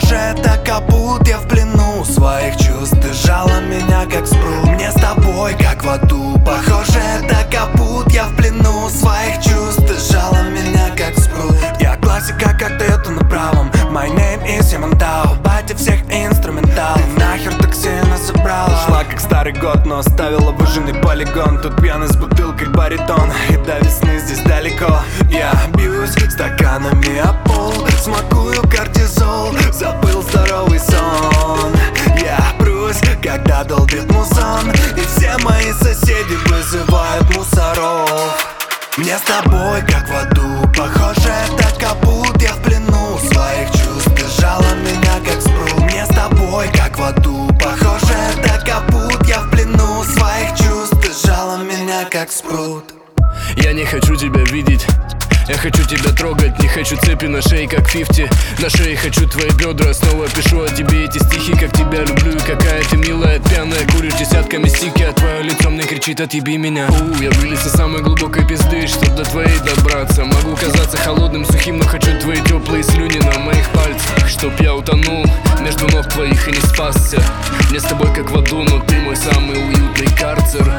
Похоже, это капут, я в плену своих чувств. Ты сжала меня как спрут. Мне с тобой как в аду. Похоже, это капут, я в плену своих чувств. Ты сжала меня как спрут. Я классика, как Тойота на правом. My name is Ямантау. Батя всех инструментал. Ты нахер так сильно забрала. Шла как старый год, но оставила выжженный полигон. Тут пьяный с бутылкой баритон. И до весны здесь далеко. Я бьюсь стаканами о пол. Смакую кортизол. Забыл здоровый сон. Я прусь, когда долбит музон. И все мои соседи вызывают мусоров. Мне с тобой как в аду. Похоже, это капут, я в плену своих чувств. Ты сжала меня как спрут. Мне с тобой как в аду. Похоже, это капут, я в плену своих чувств. Ты сжала меня как спрут. Я не хочу тебя видеть, я хочу тебя трогать. Не хочу цепи на шее, как 50. На шее хочу твои бедра. Снова пишу о тебе эти стихи. Как тебя люблю и какая ты милая. Пьяная, куришь десятками стики. А твое лицо мне кричит: отъеби меня. Я вылез из самой глубокой пизды, чтоб до твоей добраться. Могу казаться холодным, сухим, но хочу твои теплые слюни на моих пальцах. Чтоб я утонул между ног твоих и не спасся. Мне с тобой как в аду, но ты мой самый уютный карцер.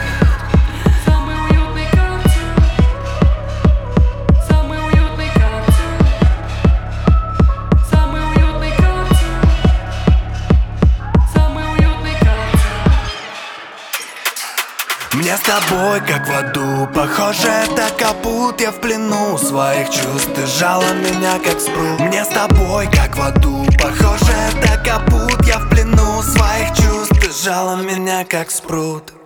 Мне с тобой как в аду. Похоже, это капут, я в плену своих чувств. Ты сжала меня как спрут. Мне с тобой как в аду. Похоже, это капут, я в плену своих чувств. Ты сжала меня как спрут.